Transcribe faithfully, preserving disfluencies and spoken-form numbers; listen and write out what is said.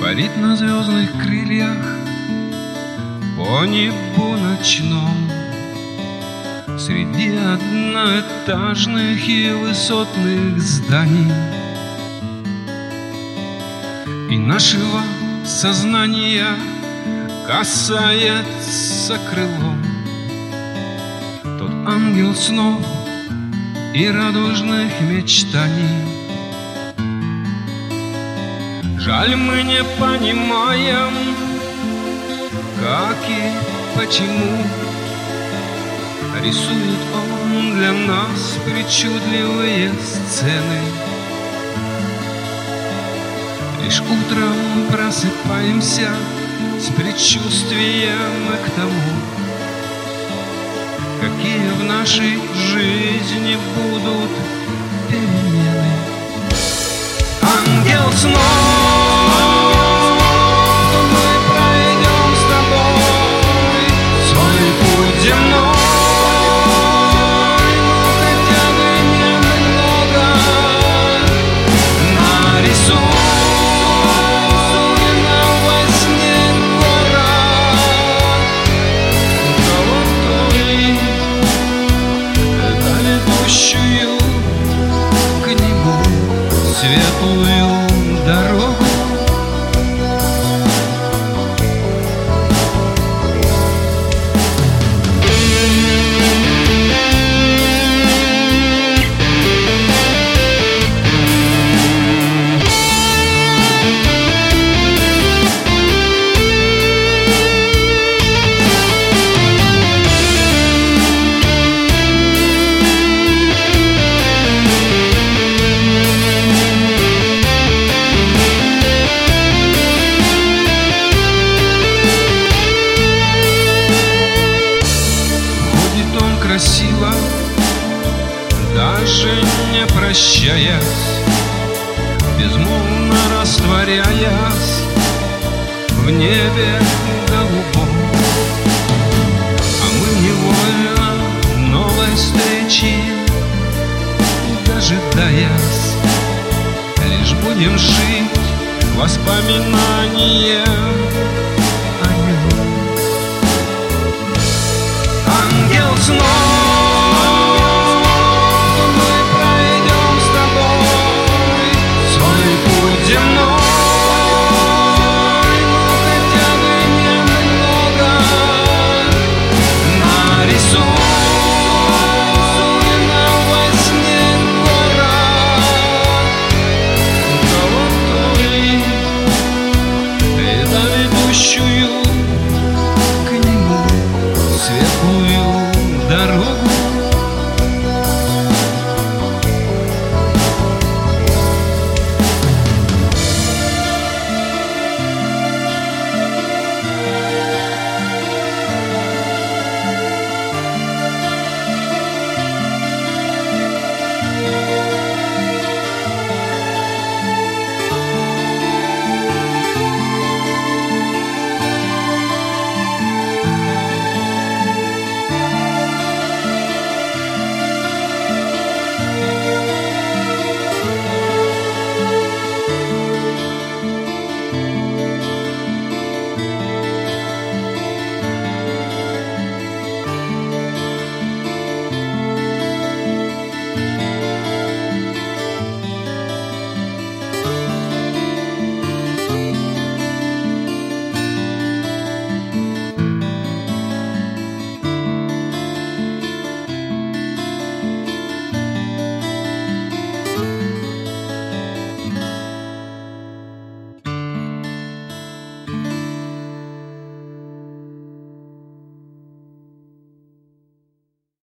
парит на звездных крыльях по небу ночном, среди одноэтажных и высотных зданий. И нашего сознания касается крылом тот ангел снов и радужных мечтаний. Жаль, мы не понимаем, как и почему рисует он для нас причудливые сцены. Лишь утром просыпаемся с предчувствием к тому, какие в нашей жизни будут перемены. Ангел снов, к нему светлую дорогу. Красиво, даже не прощаясь, безмолвно растворяясь в небе голубом. А мы невольно новой встречи дожидаясь, лишь будем жить воспоминания о нем. Ангел снов